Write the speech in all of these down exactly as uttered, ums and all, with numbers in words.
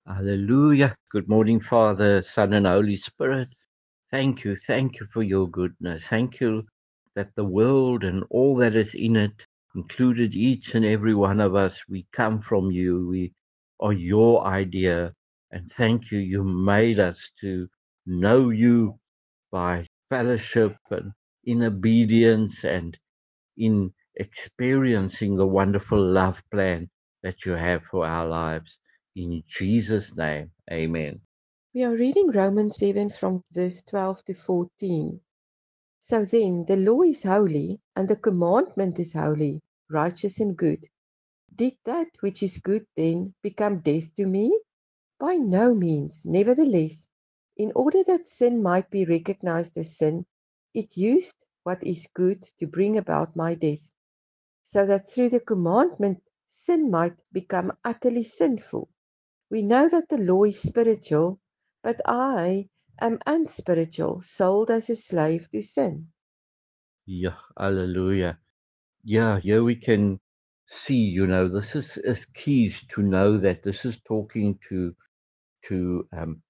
Hallelujah. Good morning, Father, Son, and Holy Spirit. Thank you. Thank you for your goodness. Thank you that the world and all that is in it, included each and every one of us, we come from you. We are your idea. And thank you. You made us to know you by fellowship and in obedience and in experiencing the wonderful love plan that you have for our lives. In Jesus' name, amen. We are reading Romans seven from verse twelve to fourteen. So then, the law is holy, and the commandment is holy, righteous and good. Did that which is good then become death to me? By no means. Nevertheless, in order that sin might be recognized as sin, it used what is good to bring about my death, so that through the commandment sin might become utterly sinful. We know that the law is spiritual, but I am unspiritual, sold as a slave to sin. Yeah, hallelujah. Yeah, here we can see, you know, this is, is keys to know that this is talking to to um,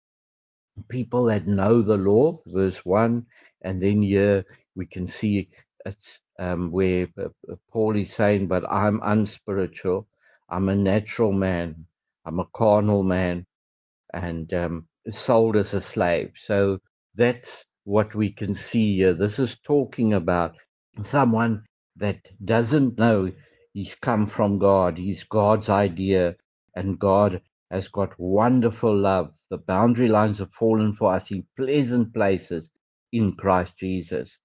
people that know the law, verse one, and then here we can see it's um, where uh, uh, Paul is saying, but I'm unspiritual, I'm a natural man, I'm a carnal man, and um, sold as a slave. So that's what we can see here. This is talking about someone that doesn't know he's come from God, he's God's idea, and God has got wonderful love. The boundary lines have fallen for us in pleasant places in Christ Jesus.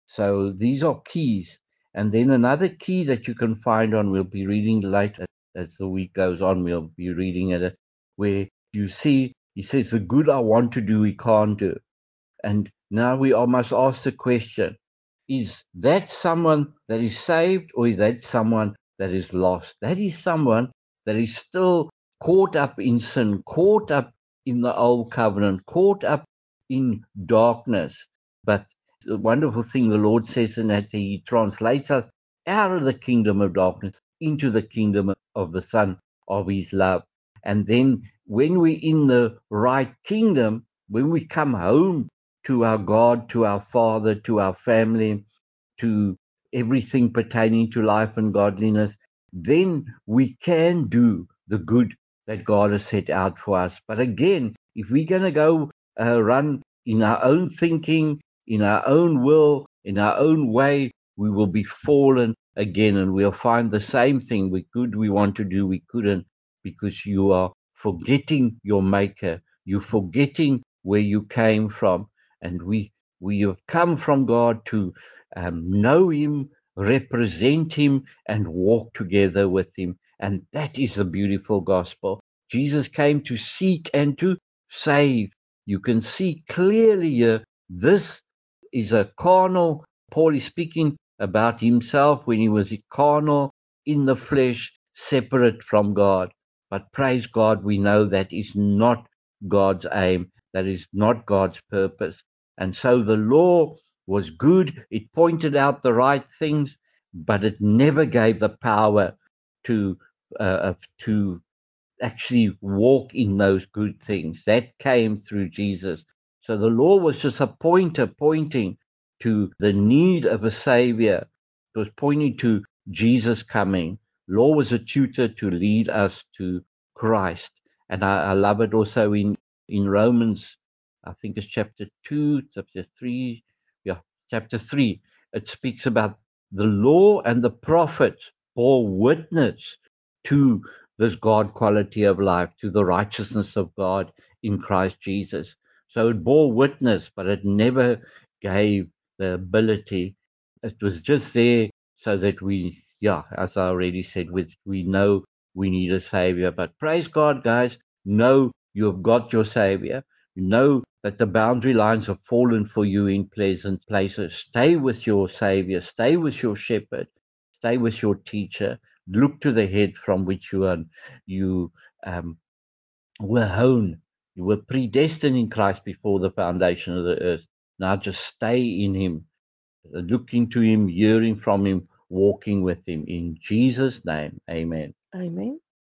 So these are keys. And then another key that you can find on, we'll be reading later as the week goes on, we'll be reading it, where you see, he says, the good I want to do, he can't do. And now we all must ask the question, is that someone that is saved or is that someone that is lost? That is someone that is still caught up in sin, caught up in the old covenant, caught up in darkness. But the wonderful thing the Lord says in that He translates us out of the kingdom of darkness into the kingdom of the Son of His love. And then when we're in the right kingdom, when we come home to our God, to our Father, to our family, to everything pertaining to life and godliness, then we can do the good that God has set out for us. But again, if we're going to go uh, run in our own thinking, in our own will, in our own way, we will be fallen again and we'll find the same thing. We good we want to do, we couldn't, because you are forgetting your maker. You're forgetting where you came from. And we we have come from God to um, know Him, represent Him, and walk together with Him. And that is the beautiful gospel. Jesus came to seek and to save. You can see clearly here, this is a carnal. Paul is speaking about himself when he was a carnal in the flesh, separate from God. But praise God, we know that is not God's aim, that is not God's purpose. And so the law was good, it pointed out the right things, but it never gave the power to uh, to actually walk in those good things. That came through Jesus. So the law was just a pointer pointing to the need of a savior. It was pointing to Jesus coming. Law was a tutor to lead us to Christ. And I, I love it also in, in Romans, I think it's chapter two, chapter three, yeah, chapter three. It speaks about the law and the prophets bore witness to this God quality of life, to the righteousness of God in Christ Jesus. So it bore witness, but it never gave the ability. It was just there so that we, yeah, as I already said, we, we know we need a Savior. But praise God, guys, know you have got your Savior. You know that the boundary lines have fallen for you in pleasant places. Stay with your Savior, stay with your shepherd, stay with your teacher. Look to the head from which you are you um, were honed. You were predestined in Christ before the foundation of the earth. Now just stay in Him, looking to Him, hearing from Him, walking with Him. In Jesus' name, amen. Amen.